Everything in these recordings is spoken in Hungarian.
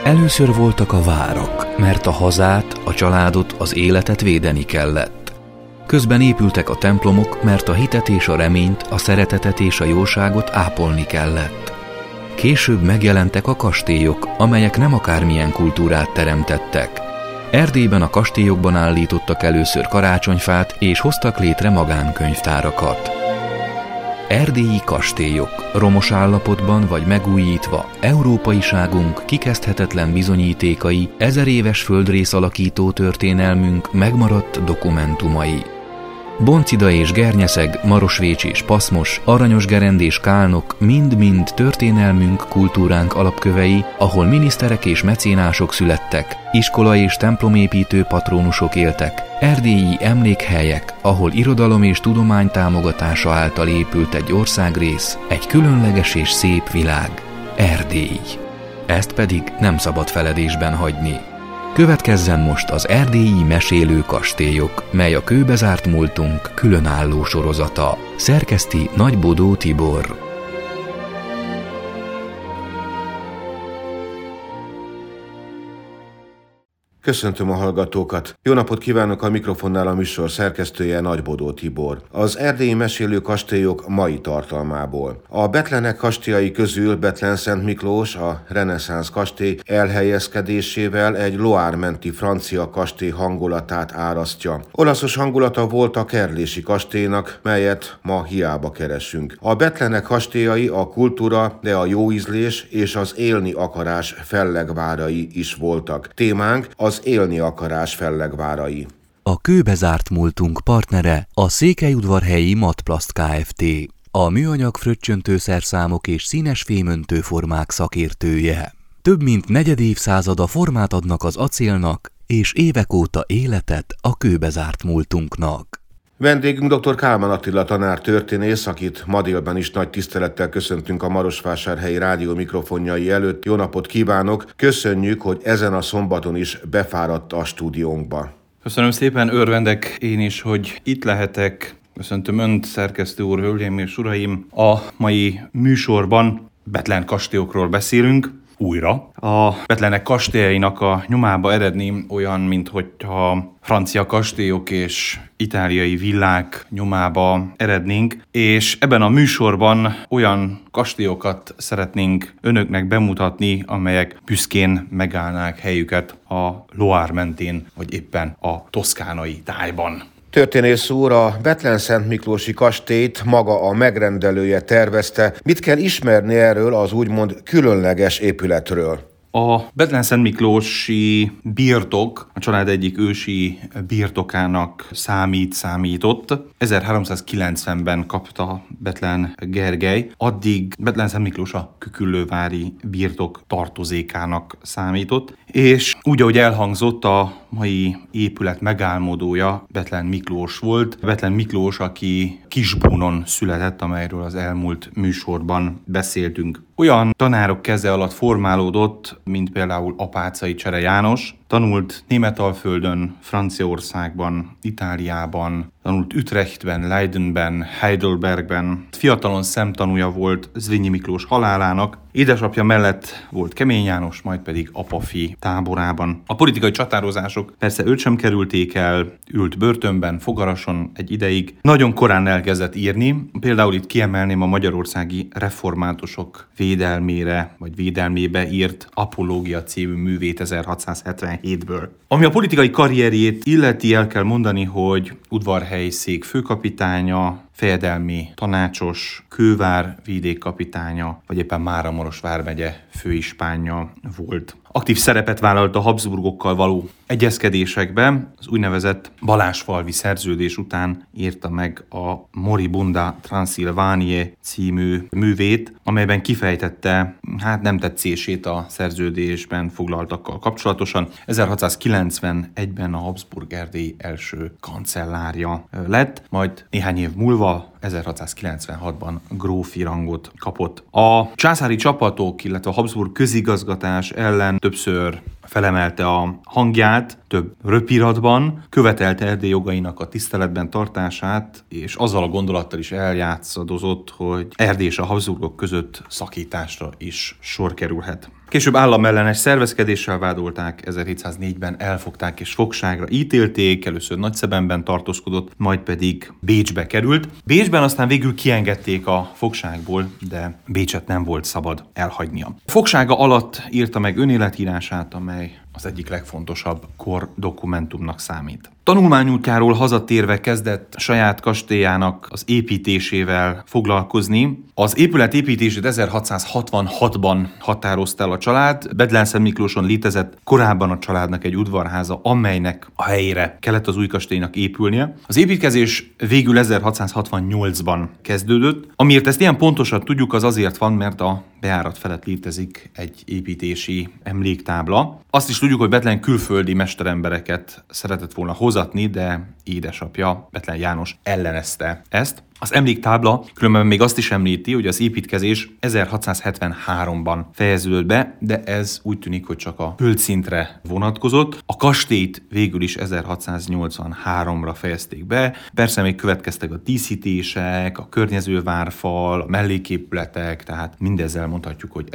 Először voltak a várak, mert a hazát, a családot, az életet védeni kellett. Közben épültek a templomok, mert a hitet és a reményt, a szeretetet és a jóságot ápolni kellett. Később megjelentek a kastélyok, amelyek nem akármilyen kultúrát teremtettek. Erdélyben a kastélyokban állítottak először karácsonyfát, és hoztak létre magánkönyvtárakat. Erdélyi kastélyok, romos állapotban vagy megújítva, európaiságunk kikezdhetetlen bizonyítékai, 1000 éves földrész alakító történelmünk megmaradt dokumentumai. Boncida és Gernyeszeg, Marosvécs és Paszmos, Aranyosgerend és Kálnok mind-mind történelmünk, kultúránk alapkövei, ahol miniszterek és mecénások születtek, iskola és templomépítő patrónusok éltek, erdélyi emlékhelyek, ahol irodalom és tudomány támogatása által épült egy országrész, egy különleges és szép világ, Erdély. Ezt pedig nem szabad feledésben hagyni. Következzen most az erdélyi mesélő kastélyok, mely a kőbezárt múltunk különálló sorozata. Szerkeszti Nagybodó Tibor. Köszöntöm a hallgatókat! Jó napot kívánok, a mikrofonnál a műsor szerkesztője Nagybodó Tibor. Az erdélyi mesélő kastélyok mai tartalmából. A Bethlenek kastélyai közül Bethlen-Szent Miklós, a reneszánsz kastély elhelyezkedésével egy Loire-menti francia kastély hangulatát árasztja. Olaszos hangulata volt a kerlési kastélynak, melyet ma hiába keresünk. A Bethlenek kastélyai a kultúra, de a jó ízlés és az élni akarás fellegvárai is voltak. Témánk az élni akarás fellegvárai. A kőbezárt múltunk partnere a Székelyudvarhelyi Matplast Kft., a műanyag fröccsöntőszerszámok és színes fémöntőformák szakértője. Több mint negyedévszázada formát adnak az acélnak, és évek óta életet a kőbezárt múltunknak. Vendégünk dr. Kálmán Attila tanár történész, akit ma délben is nagy tisztelettel köszöntünk a Marosvásárhelyi Rádió mikrofonjai előtt. Jó napot kívánok! Köszönjük, hogy ezen a szombaton is befáradt a stúdiónkba. Köszönöm szépen, örvendek én is, hogy itt lehetek. Köszöntöm Önt, szerkesztő úr, hölgyeim és uraim. A mai műsorban Bethlen kastélyokról beszélünk. Újra. A Bethlenek kastélyainak a nyomába eredni olyan, minthogyha francia kastélyok és itáliai villák nyomába erednénk, és ebben a műsorban olyan kastélyokat szeretnénk önöknek bemutatni, amelyek büszkén megállnák helyüket a Loire mentén, vagy éppen a toszkánai tájban. Történész úr, a Bethlen-Szent Miklósi kastélyt maga a megrendelője tervezte. Mit kell ismerni erről az úgymond különleges épületről? A Bethlen-Szent Miklósi birtok a család egyik ősi birtokának számított. 1390-ben kapta Bethlen Gergely, addig Bethlen-Szent Miklós a küküllővári birtok tartozékának számított, és úgy, ahogy elhangzott, a mai épület megálmodója Bethlen Miklós volt. Bethlen Miklós, aki Kisbúnon született, amelyről az elmúlt műsorban beszéltünk. Olyan tanárok keze alatt formálódott, mint például Apáczai Csere János, tanult Németalföldön, Franciaországban, Itáliában, tanult Utrechtben, Leidenben, Heidelbergben. Fiatalon szemtanúja volt Zrínyi Miklós halálának, édesapja mellett volt Kemény János, majd pedig apafi táborában. A politikai csatározások persze őt sem kerülték el, ült börtönben, Fogarason egy ideig. Nagyon korán elkezdett írni, például itt kiemelném a magyarországi reformátusok védelmére, vagy védelmébe írt Apológia című művét 1677-ből. Ami a politikai karrierjét illeti, el kell mondani, hogy udvarhelyi szék főkapitánya, fejedelmi tanácsos, Kővár vidékkapitánya, vagy éppen Máramaros vármegye főispánja volt. Aktív szerepet vállalt a Habsburgokkal való egyezkedésekben, az úgynevezett Balázsfalvi szerződés után írta meg a Moribunda Transylvaniae című művét, amelyben kifejtette nem tetszését a szerződésben foglaltakkal kapcsolatosan. 1691-ben a Habsburg Erdély első kancellárja lett, majd néhány év múlva, 1696-ban grófi rangot kapott. A császári csapatok, illetve a Habsburg közigazgatás ellen többször felemelte a hangját, több röpiratban, követelte Erdély jogainak a tiszteletben tartását, és azzal a gondolattal is eljátszadozott, hogy Erdély és a Habsburgok között szakításra is sor kerülhet. Később államellenes szervezkedéssel vádolták, 1704-ben elfogták és fogságra ítélték, először Nagyszebenben tartózkodott, majd pedig Bécsbe került. Bécsben aztán végül kiengedték a fogságból, de Bécset nem volt szabad elhagynia. Fogsága alatt írta meg önéletírását, amely az egyik legfontosabb kor dokumentumnak számít. Tanulmányútjáról hazatérve kezdett saját kastélyának az építésével foglalkozni. Az épület építését 1666-ban határozta el a család. Bethlen-Szent Miklóson létezett korábban a családnak egy udvarháza, amelynek a helyére kellett az új kastélynak épülnie. Az építkezés végül 1668-ban kezdődött. Amiért ezt ilyen pontosan tudjuk, az azért van, mert a bejárat felett létezik egy építési emléktábla. Azt is tudjuk, hogy Bethlen külföldi mesterembereket szeretett volna hozatni, de édesapja, Bethlen János ellenezte ezt. Az emléktábla különben még azt is említi, hogy az építkezés 1673-ban fejeződött be, de ez úgy tűnik, hogy csak a földszintre vonatkozott. A kastélyt végül is 1683-ra fejezték be. Persze még következtek a díszítések, a környező várfal, a melléképületek, tehát mindezzel mondhatjuk, hogy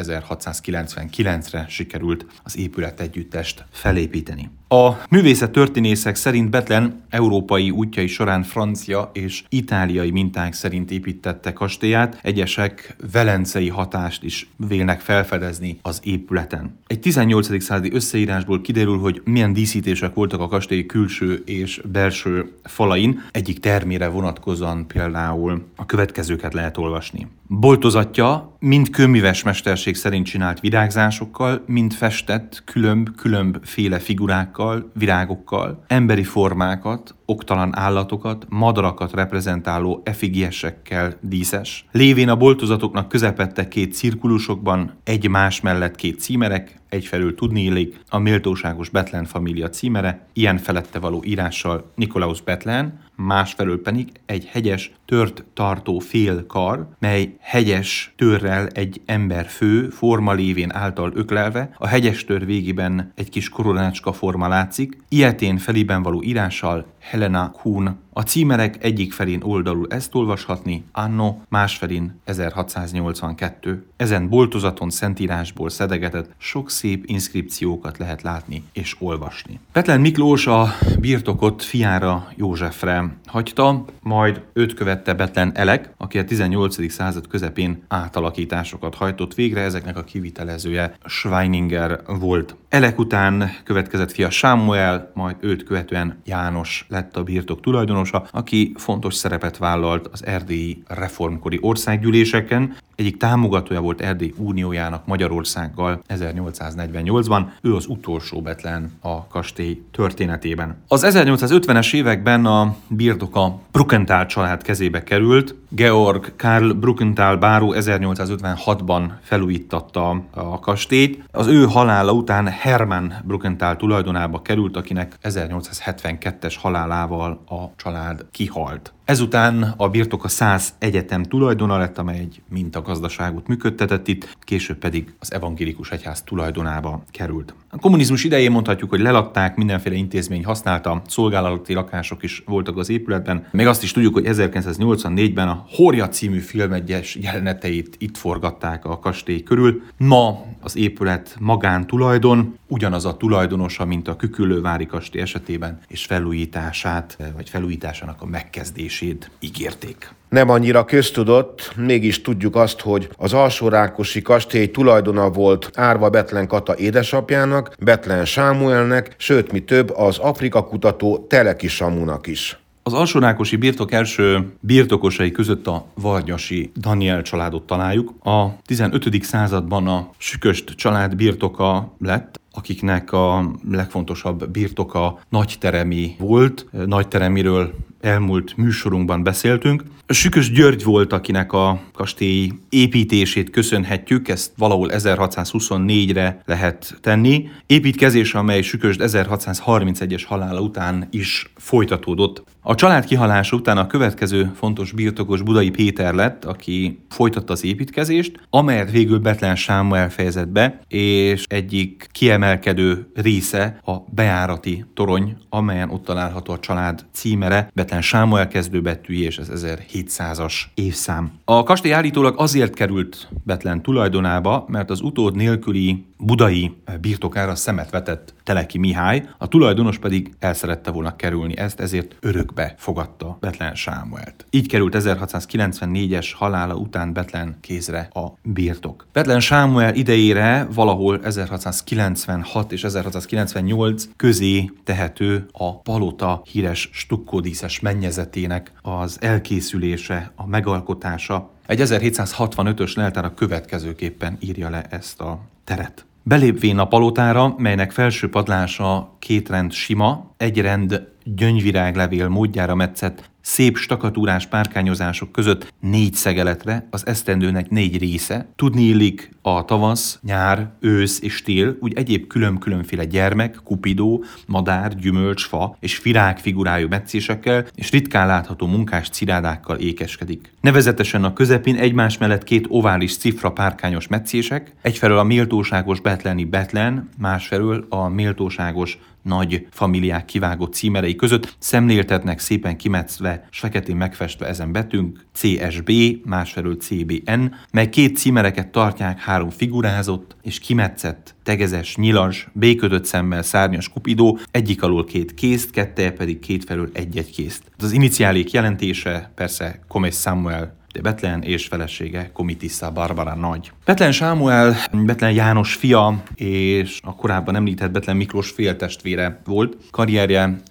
1699-re sikerült az épületegyüttest felépíteni. A művészettörténészek szerint Bethlen európai útjai során francia és itáliai minták szerint építette kastélyát, egyesek velencei hatást is vélnek felfedezni az épületen. Egy 18. századi összeírásból kiderül, hogy milyen díszítések voltak a kastély külső és belső falain. Egyik termére vonatkozóan például a következőket lehet olvasni. Boltozatja mind kőműves mesterség szerint csinált virágzásokkal, mind festett különbféle figurákkal, virágokkal, emberi formákat, oktalan állatokat, madarakat reprezentáló efigiesekkel díszes. Lévén a boltozatoknak közepette két cirkulusokban, egymás mellett két címerek, egyfelől tudniillik a méltóságos Bethlen família címere, ilyen felette való írással Nikolaus Bethlen, másfelől pedig egy hegyes tört tartó félkar, mely hegyes törrel egy ember fő forma lévén által öklelve, a hegyes tör végében egy kis koronácska forma látszik, ilyetén felében való írással Helena Kuhn. A címerek egyik felén oldalul ezt olvashatni, anno, másfelén 1682. Ezen boltozaton szentírásból szedegetett sok szép inszkripciókat lehet látni és olvasni. Bethlen Miklós a birtokot fiára, Józsefre hagyta, majd őt követte Bethlen Elek, aki a 18. század közepén átalakításokat hajtott végre, ezeknek a kivitelezője Schweininger volt. Elek után következett fia Sámuel, majd őt követően János lett a birtok tulajdonosa, aki fontos szerepet vállalt az erdélyi reformkori országgyűléseken. Egyik támogatója volt Erdély uniójának Magyarországgal 1848-ban, ő az utolsó Bethlen a kastély történetében. Az 1850-es években a birtok a Brukenthal család kezébe került. Georg Karl Brukenthal báró 1856-ban felújítatta a kastélyt. Az ő halála után Hermann Brukenthal tulajdonába került, akinek 1872-es halálával a család kihalt. Ezután a birtok a Szász Egyetem tulajdona lett, amely egy mintagazdaságot működtetett itt, később pedig az evangélikus egyház tulajdonába került. A kommunizmus idején mondhatjuk, hogy lelakták, mindenféle intézmény használta, szolgálati lakások is voltak az épületben. Még azt is tudjuk, hogy 1984-ben a Horia című film egyes jeleneteit itt forgatták a kastély körül. Ma az épület magántulajdon, ugyanaz a tulajdonosa, mint a Küküllővári kastély esetében, és felújításának a megkezdését ígérték. Nem annyira köztudott, mégis tudjuk azt, hogy az alsórákosi kastély tulajdona volt árva Bethlen Kata édesapjának, Bethlen Sámuelnek, sőt, mi több, az Afrika kutató Teleki Samunak is. Az alsórákosi birtok első birtokosai között a Vargyasi Daniel családot találjuk. A 15. században a Süköst család birtoka lett, akiknek a legfontosabb birtoka Nagyteremi volt. Nagyteremiről elmúlt műsorunkban beszéltünk. Sükös György volt, akinek a kastély építését köszönhetjük, ezt valahol 1624-re lehet tenni. Építkezés, amely Sükös 1631-es halála után is folytatódott. A család kihalása után a következő fontos birtokos Budai Péter lett, aki folytatta az építkezést, amelyet végül Bethlen Sámuel fejezett be, és egyik kiemelkedő része a bejárati torony, amelyen ott található a család címere, Bethlen Sámuel kezdőbetűi és az 1700-as évszám. A kastély állítólag azért került Bethlen tulajdonába, mert az utód nélküli budai birtokára szemet vetett Teleki Mihály, a tulajdonos pedig el szerette volna kerülni ezt, ezért örökbe fogadta Bethlen Sámuelt. Így került 1694-es halála után Bethlen kézre a birtok. Bethlen Sámuel idejére valahol 1696 és 1698 közé tehető a palota híres stukkódíszes mennyezetének az elkészülése, a megalkotása. Egy 1765-ös leltár a következőképpen írja le ezt a teret. Belépvén a palotára, melynek felső padlása 2 rend sima, 1 rend gyöngyviráglevél módjára metszett szép stakatúrás párkányozások között 4 szegeletre, az esztendőnek 4 része. Tudni illik a tavasz, nyár, ősz és tél, úgy egyéb különféle gyermek, kupidó, madár, gyümölcs, fa és virág figurájú metszésekkel és ritkán látható munkás cirádákkal ékeskedik. Nevezetesen a közepén egymás mellett 2 ovális cifra párkányos metszések, egyfelől a méltóságos bethleni Bethlen, másfelől a méltóságos nagy familiák kivágott címerei között szemléltetnek szépen kimetszve s feketén megfestve ezen betűnk CSB, másfelől CBN, mely 2 címereket tartják 3 figurázott és kimetszett, tegezes, nyilas, békötött szemmel szárnyas kupidó, egyik alól 2 készt, kettelje pedig 2 felől 1-1 készt. Az iniciálék jelentése persze Komész Sámuel de Bethlen és felesége Komitissa Barbara Nagy. Bethlen Sámuel, Bethlen János fia és a korábban említett Bethlen Miklós féltestvére volt. Karrierje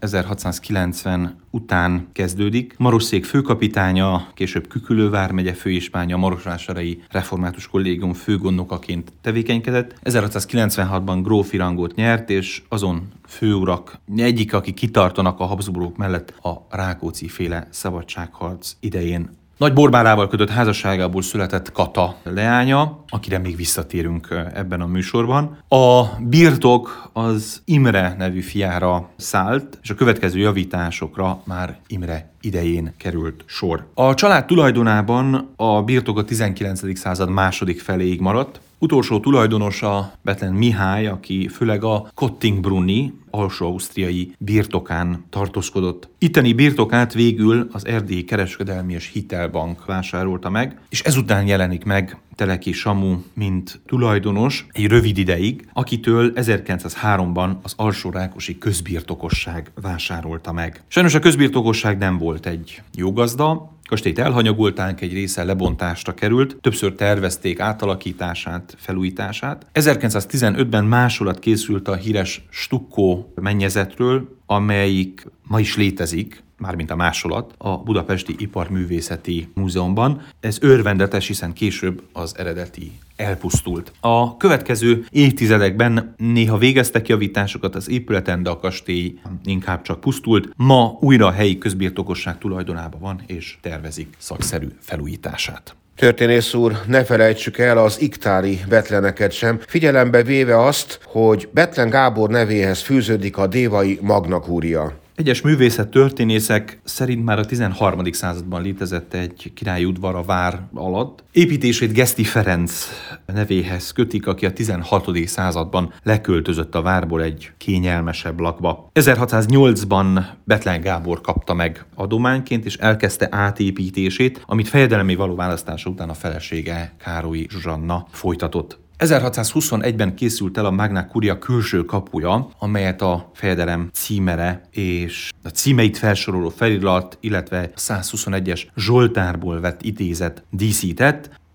1690 után kezdődik. Marosszék főkapitánya, később Kükülő vármegye főispánja, Marosvásárai Református Kollégium főgondnokaként tevékenykedett. 1696-ban grófi rangot nyert, és azon főurak egyik, aki kitartanak a Habsburgok mellett a Rákóczi-féle szabadságharc idején. Nagy Borbálával kötött házasságából született Kata leánya, akire még visszatérünk ebben a műsorban. A birtok az Imre nevű fiára szállt, és a következő javításokra már Imre idején került sor. A család tulajdonában a birtok a 19. század második feléig maradt. Utolsó tulajdonosa Bethlen Mihály, aki főleg a Kottingbrunni, alsó-ausztriai birtokán tartózkodott. Itteni birtokát végül az Erdélyi Kereskedelmi és Hitelbank vásárolta meg, és ezután jelenik meg Teleki Samu, mint tulajdonos egy rövid ideig, akitől 1903-ban az alsó-rákosi közbirtokosság vásárolta meg. Sajnos a közbirtokosság nem volt egy jó gazda, kastélyt elhanyagolták, egy része lebontásra került, többször tervezték átalakítását, felújítását. 1915-ben másolat készült a híres stukkó mennyezetről, amelyik ma is létezik, mármint a másolat, a Budapesti Iparművészeti Múzeumban. Ez örvendetes, hiszen később az eredeti elpusztult. A következő évtizedekben néha végeztek javításokat az épületen, de a kastély inkább csak pusztult. Ma újra a helyi közbirtokosság tulajdonában van, és tervezik szakszerű felújítását. Történész úr, ne felejtsük el az iktári Bethleneket sem, figyelembe véve azt, hogy Bethlen Gábor nevéhez fűződik a dévai Magna Curia. Egyes művészettörténészek szerint már a 13. században létezett egy királyi udvar a vár alatt. Építését Geszti Ferenc nevéhez kötik, aki a 16. században leköltözött a várból egy kényelmesebb lakba. 1608-ban Bethlen Gábor kapta meg adományként, és elkezdte átépítését, amit fejedelmi való választása után a felesége Károlyi Zsuzsanna folytatott. 1621-ben készült el a Magna Curia külső kapuja, amelyet a fejedelem címere és a címeit felsoroló felirat, illetve 121-es Zsoltárból vett idézet díszített.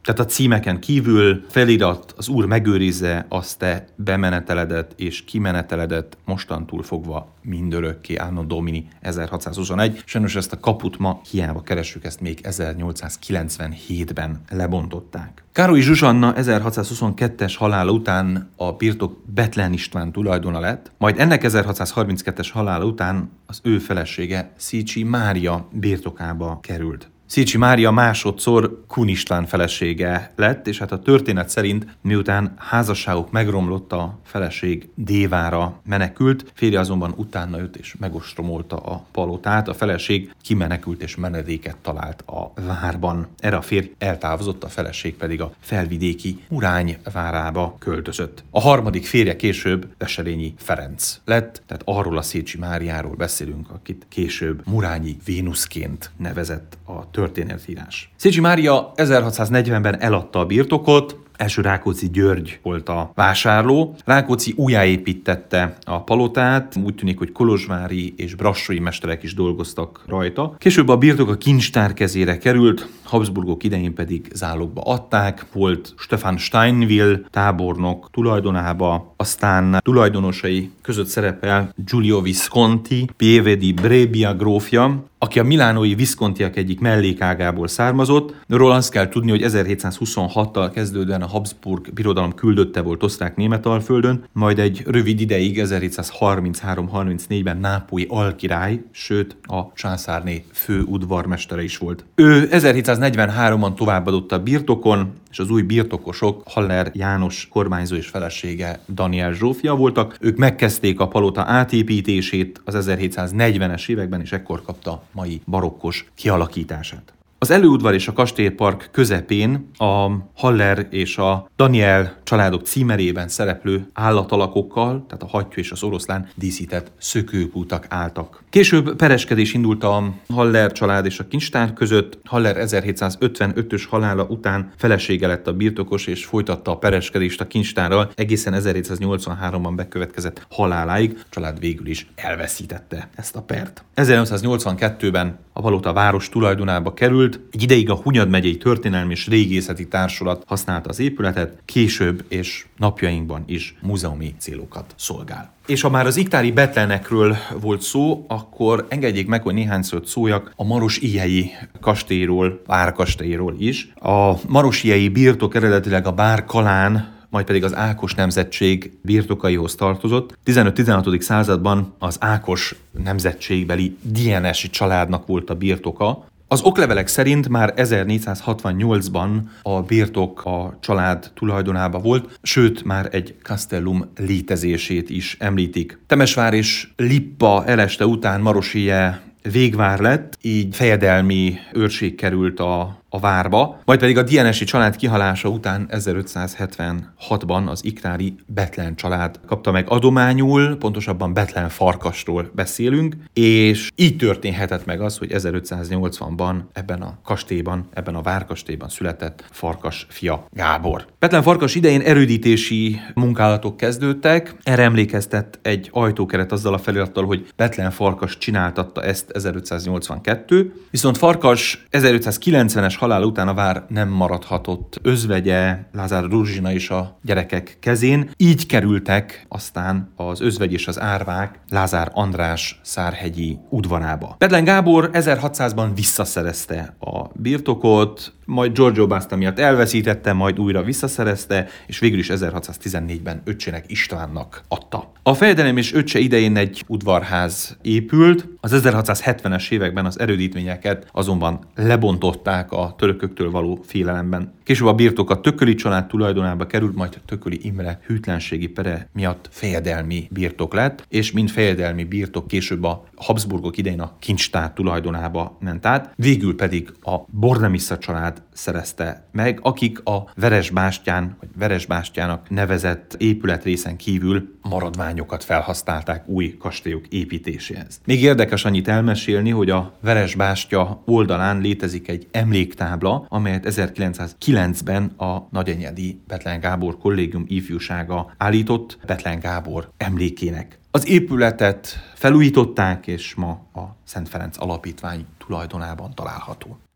Tehát a címeken kívül felirat: az Úr megőrizze azt te bemeneteledet és kimeneteledet mostantól fogva mindörökké, Anno Domini 1621. Sajnos ezt a kaput ma hiába keressük, ezt még 1897-ben lebontották. Károly Zsuzsanna 1622-es halála után a birtok Bethlen István tulajdona lett, majd ennek 1632-es halála után az ő felesége Szécsi Mária birtokába került. Szécsi Mária másodszor Kun István felesége lett, és hát a történet szerint miután házasságuk megromlott, a feleség Dévára menekült, férje azonban utána jött és megostromolta a palotát, a feleség kimenekült és menedéket talált a várban. Erre a férj eltávozott, a feleség pedig a felvidéki Murány várába költözött. A harmadik férje később Veselényi Ferenc lett, tehát arról a Szécsi Máriáról beszélünk, akit később Murányi Vénuszként nevezett a történetírás. Szécsi Mária 1640-ben eladta a birtokot, első Rákóczi György volt a vásárló. Rákóczi újjáépítette a palotát, úgy tűnik, hogy kolozsvári és brassói mesterek is dolgoztak rajta. Később a birtok a kincstár kezére került, Habsburgok idején pedig zálogba adták, volt Stefan Steinville tábornok tulajdonába, aztán tulajdonosai között szerepel Giulio Visconti, Pieve di Brebbia grófja, aki a milánói Viscontiak egyik mellékágából származott. Róla azt kell tudni, hogy 1726-tal kezdődően a Habsburg birodalom küldötte volt Osztrák-Németalföldön, majd egy rövid ideig 1733-34-ben nápolyi alkirály, sőt a császárné fő udvarmestere is volt. Ő 1743-ban továbbadott a birtokon, és az új birtokosok Haller János kormányzó és felesége Daniel Zsófia voltak. Ők megkezdték a palota átépítését az 1740-es években, és ekkor kapta mai barokkos kialakítását. Az előudvar és a kastélypark közepén a Haller és a Daniel családok címerében szereplő állatalakokkal, tehát a hattyú és az oroszlán díszített szökőkútak álltak. Később pereskedés indult a Haller család és a kincstár között. Haller 1755-ös halála után felesége lett a birtokos, és folytatta a pereskedést a kincstárral egészen 1783-ban bekövetkezett haláláig. A család végül is elveszítette ezt a pert. 1882-ben a palota város tulajdonába került. Egy ideig a Hunyad megyei Történelmi és Régészeti Társulat használta az épületet, később és napjainkban is múzeumi célokat szolgál. És ha már az iktári Bethlenekről volt szó, akkor engedjék meg, hogy néhány szót szóljak a marosijei kastélyról, várkastélyról is. A marosijei birtok eredetileg a Bár-Kalán, majd pedig az Ákos nemzetség birtokaihoz tartozott. 15-16. században az Ákos nemzetségbeli Dienesi családnak volt a birtoka. Az oklevelek szerint már 1468-ban a birtok a család tulajdonában volt, sőt már egy castellum létezését is említik. Temesvár és Lippa eleste után Marosije végvár lett, így fejedelmi őrség került a várba, majd pedig a Dienesi család kihalása után 1576-ban az iktári Bethlen család kapta meg adományul, pontosabban Bethlen Farkasról beszélünk, és így történhetett meg az, hogy 1580-ban ebben a kastélyban, ebben a várkastélyban született Farkas fia Gábor. Bethlen Farkas idején erődítési munkálatok kezdődtek, erre emlékeztet egy ajtókeret azzal a felirattal, hogy Bethlen Farkas csináltatta ezt 1582, viszont Farkas 1590-es halál után a vár nem maradhatott özvegye, Lázár Ruzsina és a gyerekek kezén. Így kerültek aztán az özvegy és az árvák Lázár András szárhegyi udvarába. Bethlen Gábor 1600-ban visszaszerezte a birtokot, majd Giorgio Basta miatt elveszítette, majd újra visszaszerezte, és végül is 1614-ben öccsének Istvánnak adta. A fejedelem és öccse idején egy udvarház épült, az 1670-es években az erődítményeket azonban lebontották a törököktől való félelemben. Később a birtok a Tököli család tulajdonába került, majd Tököli Imre hűtlenségi pere miatt fejedelmi birtok lett, és mint fejedelmi birtok később a Habsburgok idején a kincstár tulajdonába ment át, végül pedig a Bornemisza család szerezte meg, akik a Veresbástyán, vagy Veresbástyának nevezett épületrészen kívül maradványokat felhasználták új kastélyok építéséhez. Még érdekes annyit elmesélni, hogy a Veresbástya oldalán létezik egy emléktábla, amelyet 1909-ben a nagyenyedi Bethlen Gábor kollégium ifjúsága állított Bethlen Gábor emlékének. Az épületet felújították, és ma a Szent Ferenc Alapítvány tulajdonában található.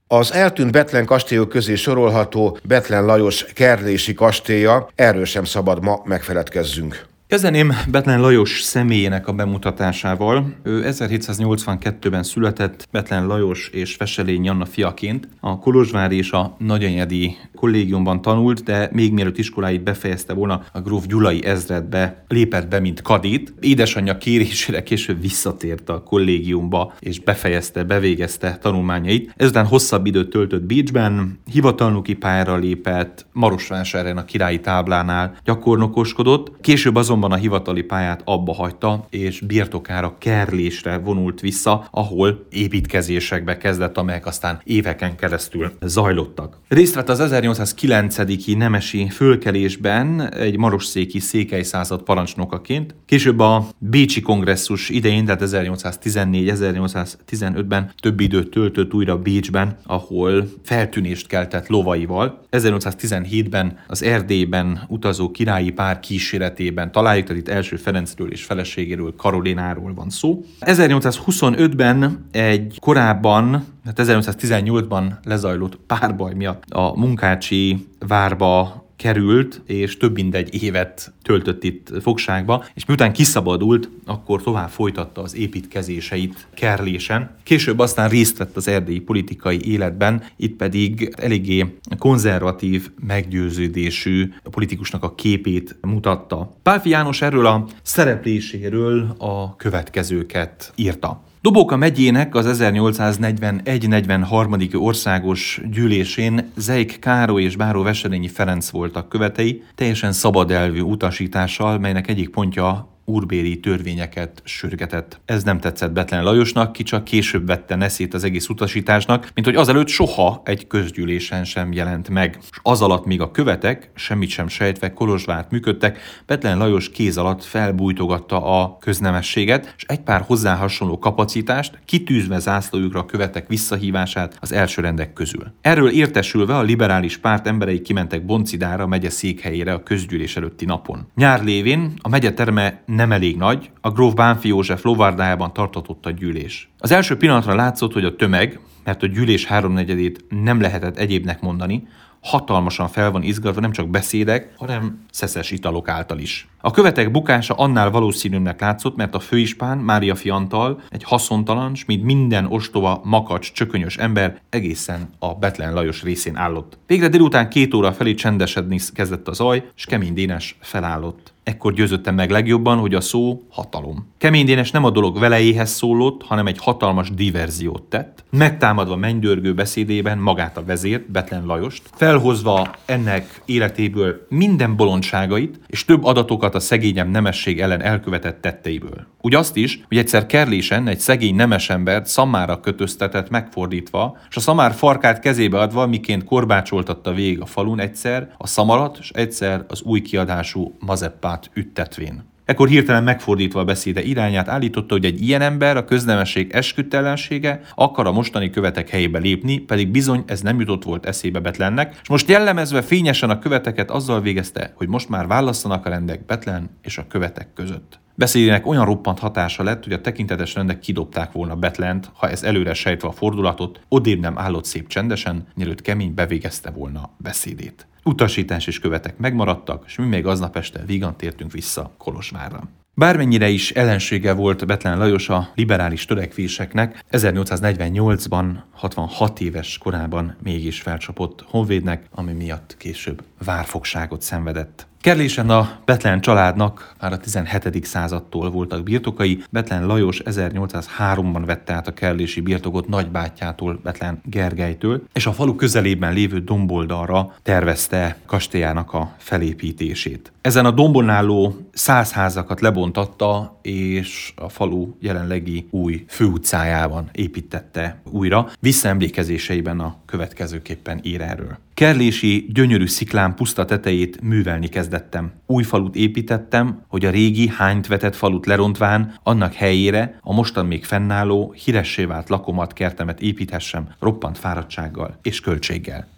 Az eltűnt Bethlen kastélyok közé sorolható Bethlen Lajos kerlési kastélya, erről sem szabad ma megfeledkezzünk. Kezdeném Bethlen Lajos személyének a bemutatásával. Ő 1782-ben született Bethlen Lajos és Wesselény Janna fiaként. A kolozsvári és a nagyenyedi kollégiumban tanult, de még mielőtt iskoláit befejezte volna, a gróf Gyulai ezredbe lépett be, mint kadét. Édesanyja kérésére később visszatért a kollégiumba, és bevégezte tanulmányait. Ezután hosszabb időt töltött Bécsben, hivatalnoki pályára lépett, Marosvásáron a királyi táblánál gyakornokoskodott, később azonban a hivatali pályát abba hagyta, és birtokára Kerlésre vonult vissza, ahol építkezésekbe kezdett, amelyek aztán éveken keresztül zajlottak. Részt vett az 1809. nemesi fölkelésben egy marosszéki székelyszázad parancsnokaként. Később a Bécsi kongresszus idején, tehát 1814-1815-ben több időt töltött újra Bécsben, ahol feltűnést keltett lovaival. 1817-ben az Erdélyben utazó királyi pár kíséretében találjuk, tehát itt első Ferencről és feleségéről, Karolináról van szó. 1825-ben egy korábban, 1818-ban lezajlott párbaj miatt a Munkácsi várba került, és több mint egy évet töltött itt fogságba, és miután kiszabadult, akkor tovább folytatta az építkezéseit Kerlésen. Később aztán részt vett az erdélyi politikai életben, itt pedig eléggé konzervatív, meggyőződésű politikusnak a képét mutatta. Pálffy János erről a szerepléséről a következőket írta. Dobóka megyének az 1841-43. országos gyűlésén Zeyk Károly és Báró Wesselényi Ferenc voltak követei, teljesen szabadelvű utasítással, melynek egyik pontja úrbéri törvényeket sürgetett. Ez nem tetszett Bethlen Lajosnak, ki csak később vette neszét az egész utasításnak, mint hogy azelőtt soha egy közgyűlésen sem jelent meg. És az alatt még a követek, semmit sem sejtve Kolozsvárt működtek, Bethlen Lajos kéz alatt felbújtogatta a köznemességet, és egy pár hozzá hasonló kapacitást, kitűzve zászlójukra a követek visszahívását az elsőrendek közül. Erről értesülve a liberális párt emberei kimentek Boncidára, a megye székhelyére a közgyűlés előtti napon. Nyár lévén a megye terme nem elég nagy, a gróf Bánffy József lovardájában tartatott a gyűlés. Az első pillanatra látszott, hogy a tömeg, mert a gyűlés háromnegyedét nem lehetett egyébnek mondani, hatalmasan fel van izgatva nem csak beszédek, hanem szeszes italok által is. A követek bukása annál valószínűnek látszott, mert a főispán, Mária Fiantal, egy haszontalan, s mint minden ostoba, makacs, csökönyös ember egészen a Bethlen Lajos részén állott. Végre délután 2 óra felé csendesedni kezdett a zaj, s Kemény Dénes felállott. Ekkor győzöttem meg legjobban, hogy a szó hatalom. Kemény Dénes nem a dolog velejéhez szólott, hanem egy hatalmas diverziót tett, megtámadva mennydörgő beszédében magát a vezért, Bethlen Lajost, felhozva ennek életéből minden bolondságait, és több adatokat a szegényebb nemesség ellen elkövetett tetteiből. Úgy azt is, hogy egyszer Kerlésen egy szegény nemesembert szammára kötöztetett megfordítva, és a szamár farkát kezébe adva, miként korbácsoltatta végig a falun egyszer a szamarat, és egyszer az új kiadású Mazeppát üttetvén. Ekkor hirtelen megfordítva a beszéde irányát állította, hogy egy ilyen ember, a köznemesség esküdtelensége akar a mostani követek helyébe lépni, pedig bizony ez nem jutott volt eszébe Bethlennek, és most jellemezve fényesen a követeket azzal végezte, hogy most már válasszanak a rendek Bethlen és a követek között. Beszédének olyan roppant hatása lett, hogy a tekintetes rendek kidobták volna Bethlent, ha ez előre sejtve a fordulatot, odébb nem állott szép csendesen, mielőtt Kemény bevégezte volna beszédét. Utasítás és követek megmaradtak, és mi még aznap este vígan tértünk vissza Kolozsvárra. Bármennyire is ellensége volt Bethlen Lajos a liberális törekvéseknek, 1848-ban, 66 éves korában mégis felcsapott honvédnek, ami miatt később várfogságot szenvedett. Kerlésen a Bethlen családnak már a 17. századtól voltak birtokai. Bethlen Lajos 1803-ban vette át a kerlési birtokot nagybátyjától, Bethlen Gergelytől, és a falu közelében lévő domboldalra tervezte kastélyának a felépítését. Ezen a dombon álló 100 házakat lebontatta, és a falu jelenlegi új főutcájában építette újra. Visszaemlékezéseiben a következőképpen ír erről. Kerlési gyönyörű sziklán puszta tetejét művelni kezdettem. Új falut építettem, hogy a régi hányt vetett falut lerontván annak helyére a mostan még fennálló, híressé vált lakomat, kertemet építhessem roppant fáradtsággal és költséggel.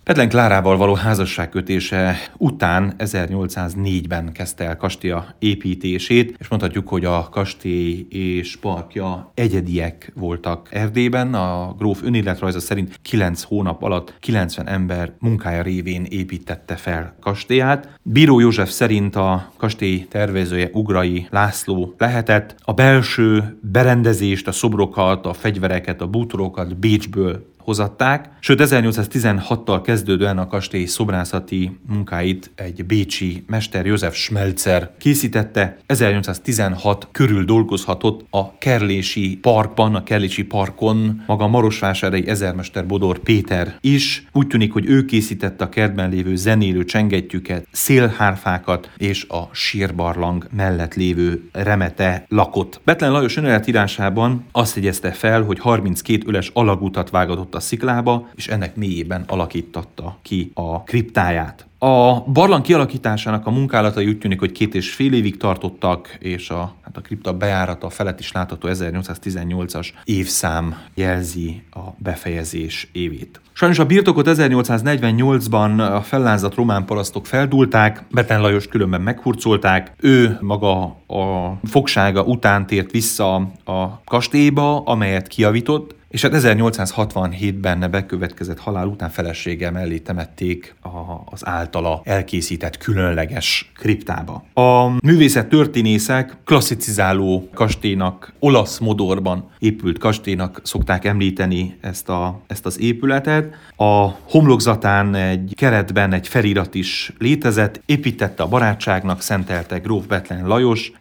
Bethlen Klárával való házasságkötése után 1804-ben kezdte el kastélya építését, és mondhatjuk, hogy a kastély és parkja egyediek voltak Erdélyben. A gróf önéletrajza szerint 9 hónap alatt 90 ember munkája révén építette fel kastélyát. Bíró József szerint a kastély tervezője Ugrai László lehetett. A belső berendezést, a szobrokat, a fegyvereket, a bútorokat Bécsből hozatták, sőt 1816-tal kezdődően a kastély szobrászati munkáit egy bécsi mester, József Schmelzer készítette. 1816 körül dolgozhatott a Kerlési parkban, a Kerlési parkon maga a marosvásárhelyi ezermester Bodor Péter is. Úgy tűnik, hogy ő készítette a kertben lévő zenélő csengettyűket, szélhárfákat és a sírbarlang mellett lévő remete lakot. Bethlen Lajos önéletírásában azt jegyezte fel, hogy 32 öles alagutat vágatott a sziklába, és ennek mélyében alakítatta ki a kriptáját. A barlang kialakításának a munkálatai úgy tűnik, hogy 2,5 évig tartottak, és a kripta bejárata felett is látható 1818-as évszám jelzi a befejezés évét. Sajnos a birtokot 1848-ban a fellázadt román parasztok feldúlták, Bethlen Lajost különben meghurcolták, ő maga a fogsága után tért vissza a kastélyba, amelyet kijavított, és hát 1867-ben bekövetkezett halál után felesége mellé temették az általa elkészített különleges kriptába. A művészettörténészek klasszicizáló kastélynak, olasz modorban épült kastélynak szokták említeni ezt az épületet. A homlokzatán egy keretben egy felirat is létezett, építette a barátságnak szentelte gróf Bethlen Lajos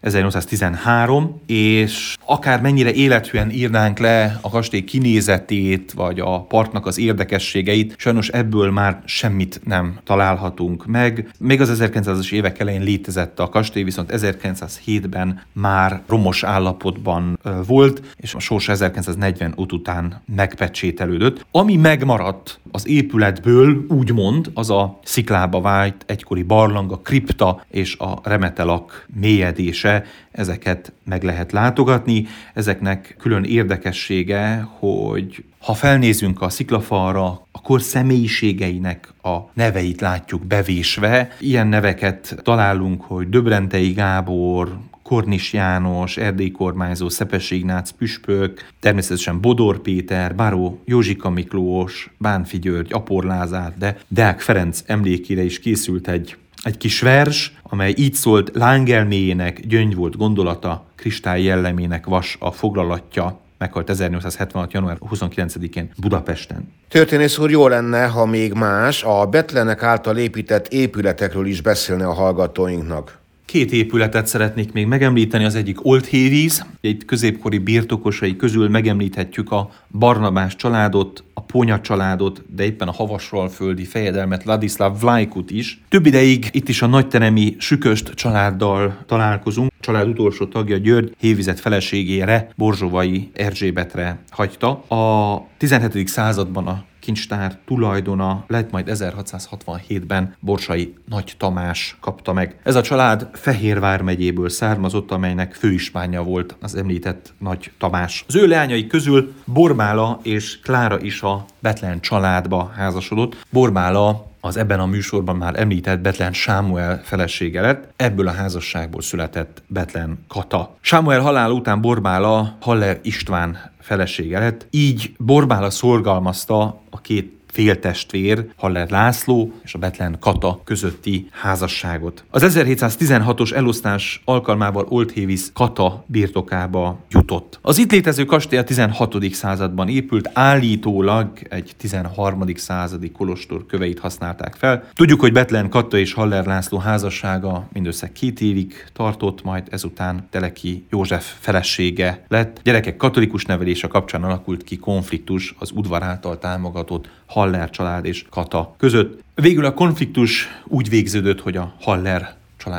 1813, és akár mennyire élethűen írnánk le a kastély kinézetét, vagy a parknak az érdekességeit, sajnos ebből már semmit nem találhatunk meg. Még az 1900-as évek elején létezett a kastély, viszont 1907-ben már romos állapotban volt, és a sorsa 1945 után megpecsételődött. Ami megmaradt az épületből, úgymond, az a sziklába vájt egykori barlang, a kripta és a remetelak mélyedése. Ezeket meg lehet látogatni. Ezeknek külön érdekessége, hogy ha felnézünk a sziklafalra, a kor személyiségeinek a neveit látjuk bevésve. Ilyen neveket találunk, hogy Döbrentei Gábor, Kornis János, erdélyi kormányzó, Szepesi Ignác püspök, természetesen Bodor Péter, Báró Józsika Miklós, Bánffy György, Apor Lázár, de Deák Ferenc emlékére is készült egy kis vers, amely így szólt: lángelméjének gyöngy volt gondolata, kristály jellemének vas a foglalatja. Meghalt 1876. január 29-én Budapesten. Történész úr, jó lenne, ha még más a Bethlenek által épített épületekről is beszélne a hallgatóinknak. 2 épületet szeretnék még megemlíteni, az egyik Oldhévíz, egy középkori birtokosai közül megemlíthetjük a Barnabás családot, a Ponya családot, de éppen a havasfalföldi fejedelmet Ladislav Vlajkut is. Több ideig itt is a nagyteremi Süköst családdal találkozunk. A család utolsó tagja György Hévizet feleségére, Borzsovai Erzsébetre hagyta. A 17. században a kincstár tulajdona lett, majd 1667-ben Borsai Nagy Tamás kapta meg. Ez a család Fehérvár megyéből származott, amelynek főispánja volt az említett Nagy Tamás. Az ő leányai közül Borbála és Klára is a Bethlen családba házasodott. Borbála az ebben a műsorban már említett Bethlen Sámuel felesége lett, ebből a házasságból született Bethlen Kata. Sámuel halála után Borbála Haller István felesége lett, így Borbála szorgalmazta a 2 féltestvér, Haller László és a Bethlen Kata közötti házasságot. Az 1716-os elosztás alkalmával Oldhévíz Kata birtokába jutott. Az itt létező kastély a 16. században épült, állítólag egy 13. századi kolostor köveit használták fel. Tudjuk, hogy Bethlen Kata és Haller László házassága mindössze 2 évig tartott, majd ezután Teleki József felesége lett. Gyerekek katolikus nevelése kapcsán alakult ki konfliktus az udvar által támogatott Haller család és Kata között. Végül a konfliktus úgy végződött, hogy a Haller család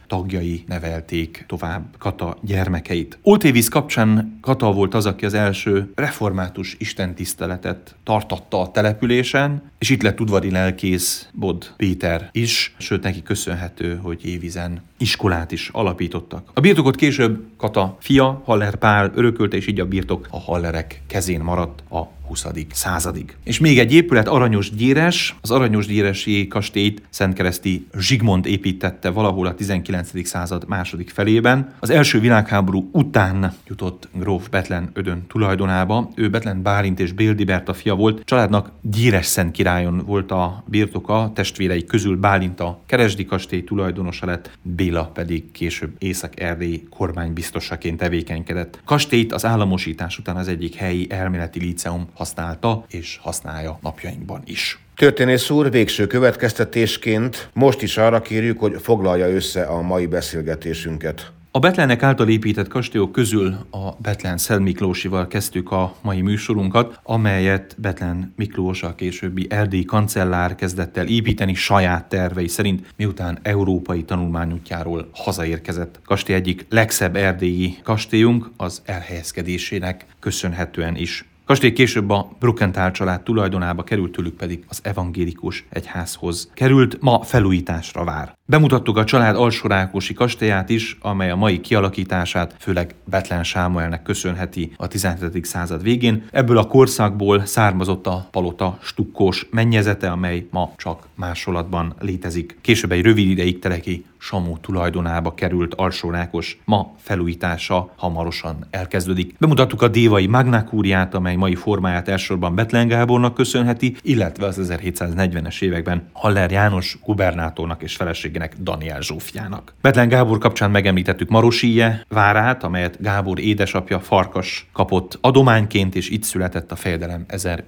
tagjai nevelték tovább Kata gyermekeit. Oltévíz kapcsán Kata volt az, aki az első református istentiszteletet tartatta a településen, és itt lett udvari lelkész Bod Péter is, sőt neki köszönhető, hogy Hévízen iskolát is alapítottak. A birtokot később Kata fia, Haller Pál örökölte, és így a birtok a Hallerek kezén maradt a 20. századig. És még egy épület, Aranyosgyéres. Az Aranyosgyéresi kastélyt szentkereszti Zsigmond építette valahol a 19. század második felében. Az első világháború után jutott gróf Bethlen Ödön tulajdonába. Ő Bethlen Bálint és Béldi Berta fia volt. Családnak Gyéres-Szent királyon volt a birtoka, testvérei közül Bálint a Keresdi kastély tulajdonosa lett, Béla pedig később Észak-Erdély kormánybiztosaként tevékenykedett. Kastélyt az államosítás után az egyik helyi elméleti líceum használta és használja napjainkban is. Történész úr, végső következtetésként most is arra kérjük, hogy foglalja össze a mai beszélgetésünket. A Bethlenek által épített kastélyok közül a Bethlen Szent Miklósival kezdtük a mai műsorunkat, amelyet Bethlen Miklós, a későbbi erdélyi kancellár kezdett el építeni saját tervei szerint, miután európai tanulmányútjáról hazaérkezett. Kastély egyik legszebb erdélyi kastélyunk az elhelyezkedésének köszönhetően is. Kastély később a Brukenthal család tulajdonába került, tőlük pedig az evangélikus egyházhoz került, ma felújításra vár. Bemutattuk a család alsórákosi kastélyát is, amely a mai kialakítását főleg Bethlen Sámuelnek köszönheti a 17. század végén. Ebből a korszakból származott a palota stukkós mennyezete, amely ma csak másolatban létezik. Később egy rövid ideig Teleki Samu tulajdonába került alsórákos, ma felújítása hamarosan elkezdődik. Bemutattuk a dévai Magna Curiát, amely mai formáját elsősorban Bethlen Gábornak köszönheti, illetve az 1740-es években Haller János gubernátornak és feleségének, Daniel Zsófjának. Bethlen Gábor kapcsán megemlítettük Marosíje várát, amelyet Gábor édesapja Farkas kapott adományként, és itt született a fejedelem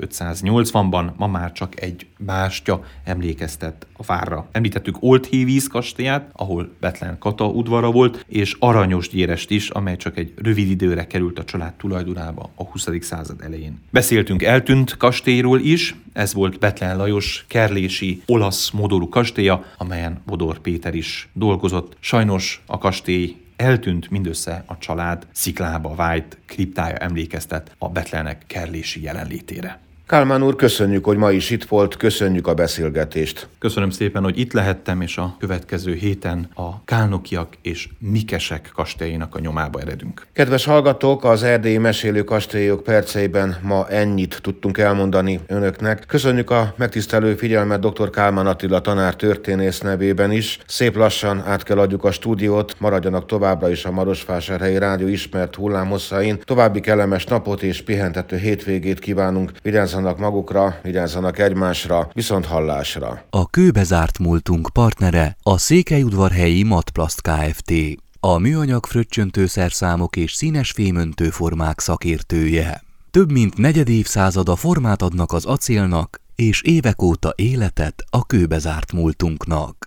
1580-ban, ma már csak egy bástya emlékeztet a várra. Említettük Olthévíz kastélyát, ahol Bethlen Kata udvara volt, és Aranyosgyérest is, amely csak egy rövid időre került a család tulajdonába a 20. század elején. Beszéltünk eltűnt kastélyról is, ez volt Bethlen Lajos kerlési olasz modorú kastélya, amelyen Bodor Péter is dolgozott. Sajnos a kastély eltűnt, mindössze a család sziklába vájt kriptája emlékeztet a Bethlenek kerlési jelenlétére. Kálmán úr, köszönjük, hogy ma is itt volt, köszönjük a beszélgetést. Köszönöm szépen, hogy itt lehettem, és a következő héten a Kálnokiak és Mikesek kastélyének a nyomába eredünk. Kedves hallgatók, az erdélyi mesélő kastélyok perceiben ma ennyit tudtunk elmondani önöknek. Köszönjük a megtisztelő figyelmet dr. Kálmán Attila tanár történész nevében is. Szép lassan át kell adjuk a stúdiót, maradjanak továbbra is a Marosvásárhelyi Rádió ismert hullámhosszáin. További kellemes napot és pihentető hétvégét kívánunk. Vigyázzanak magukra, vigyázzanak egymásra, viszont hallásra. A kőbe zárt múltunk partnere a Székelyudvarhelyi Matplast Kft. A műanyag fröccsöntőszerszámok és színes fémöntő formák szakértője. Több mint negyed évszázada formát adnak az acélnak, és évek óta életet a kőbe zárt múltunknak.